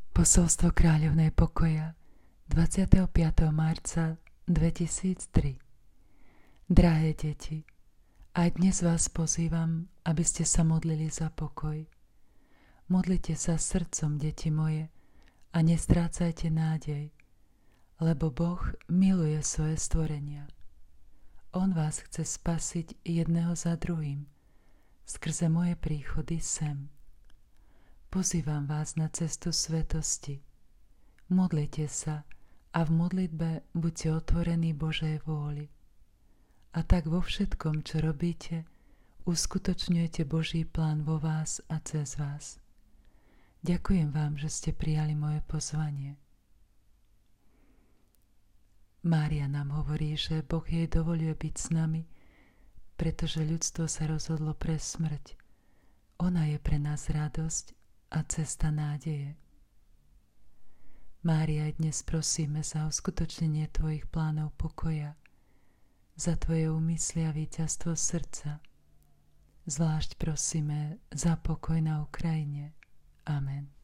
Posolstvo kráľovnej pokoja 25. marca 2003. Drahé deti, aj dnes vás pozývam, aby ste sa modlili za pokoj. Modlite sa srdcom, deti moje, a nestrácajte nádej, lebo Boh miluje svoje stvorenia. On vás chce spasiť jedného za druhým, skrze moje príchody sem. Pozývam vás na cestu svetosti. Modlite sa a v modlitbe buďte otvorení Božej vôli. A tak vo všetkom, čo robíte, uskutočňujete Boží plán vo vás a cez vás. Ďakujem vám, že ste prijali moje pozvanie. Mária nám hovorí, že Boh jej dovoľuje byť s nami, pretože ľudstvo sa rozhodlo pre smrť. Ona je pre nás radosť a cesta nádeje. Mária, dnes prosíme za uskutočnenie tvojich plánov pokoja, za tvoje úmysly a víťazstvo srdca. Zvlášť prosíme za pokoj na Ukrajine. Amen.